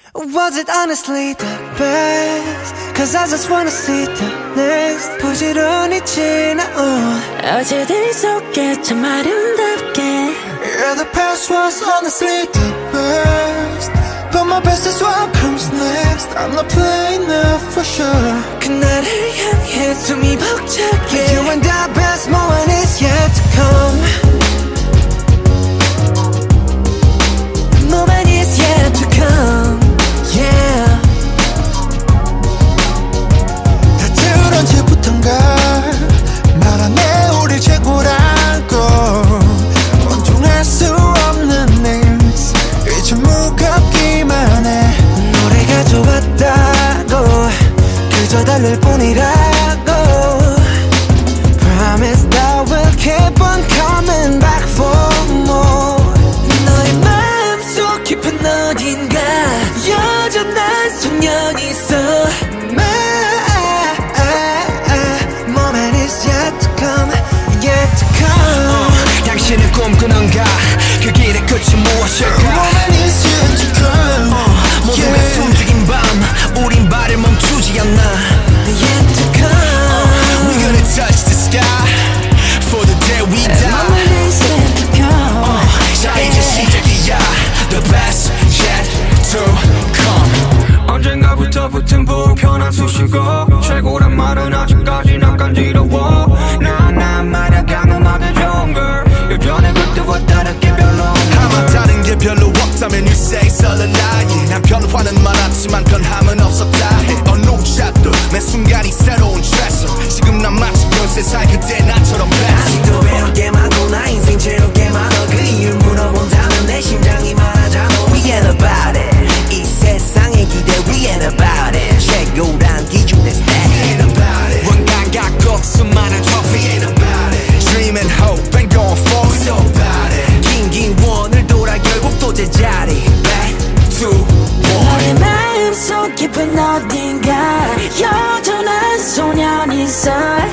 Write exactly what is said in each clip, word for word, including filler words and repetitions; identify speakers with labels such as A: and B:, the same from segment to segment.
A: Was it honestly the best? Cause I just wanna see the next. 부지런히 지나온
B: 어제들 속에 참 아름답게.
A: Yeah, the past was honestly the best, but my best is what comes next. I'm not playing now for sure. 그날을 향해 숨이 벅차게. You and the best moment is yet to come. Moment is yet to come. Yeah. 다들 언제부턴가 말하네 우리 최고라고. 온통할 수 없는 names 이제 무겁기만 해. 노래가 좋았다고 그저 달랠 뿐이라고. Promise that we'll keep on coming back for more. 너의 마음속 깊은 어딘가 여전한 소년이 있어. My moment is yet to come, yet to come.
C: uh, 당신은 꿈꾸는가 그 길의 끝이 무엇일까.
A: Moment is yet to come.
C: uh, 모두가
A: yeah.
C: 숨죽인 밤 우린 발을 멈추지 않나.
A: Yet to come.
C: uh, We're gonna touch the sky for the day we die.
B: Moment is yet to come.
C: uh, 자 이제 시작이야. The best yet to come.
D: 언젠가부터 붙은 불편한 수식어. 최고란 말은 아직까지 난 간지러워. 나난 말야강 음악의 좋은 걸 예전에 그때와 다르게 별로
C: 아마 다른 게 별로 없다면 you say it's a lie. 난 변화는 많았지만 변함은 없었다 해. 어느 샷도 매 순간이 새로운 트레서. 지금 난 마치 열세 살 그때 나처럼
D: 아직도 배울 게 많고 나 인생 채울 게 많아. 그 이유를 물어본다면 내 심장이 말하잖아. We ain't about it. 이 세상의 기대 We ain't about it. 최고란 기준의 stat We ain't about it.
C: 원간 갖고 수많은 trophy We ain't about it. Dream and hope and going forward
D: So about it. 긴긴 원을 돌아 결국 또 제자리 Back to
B: 너의
D: one.
B: 마음속 깊은 어딘가 여전한 소년이 있어.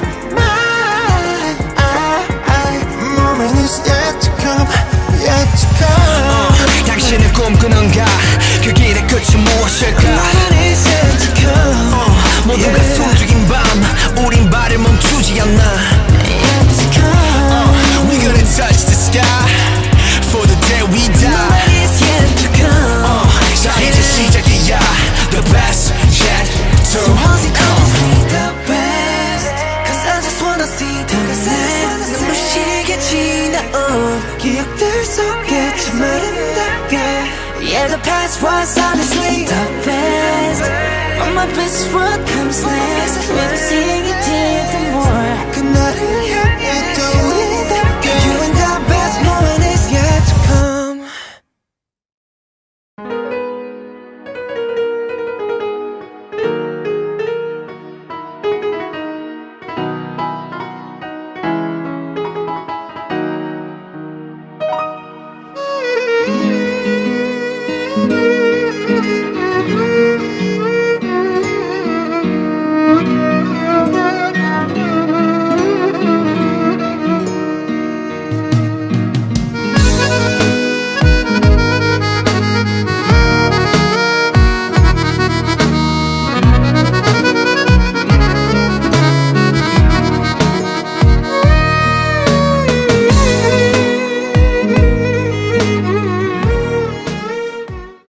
A: Moment is yet to come, yet to come.
C: uh, 당신은 꿈꾸는가 그 길의 끝이 무엇일까.
A: Moment is yet to come.
C: uh, 모두가
A: yeah.
C: 숨죽인 밤 우린 발을 멈추지 않나.
B: Yet to come.
C: uh, We're gonna touch the sky for the day we die.
A: Moment is yet to come.
C: uh, 자 이제 시작이야. The best yet to
A: So was it
C: come.
A: honestly the best? Cause I just wanna see the next. 눈부시게 지나온 기억들 속에 참 아름답게. Yeah, the past was honestly the best, but my best is what comes next. When I sing it till the more. 그날을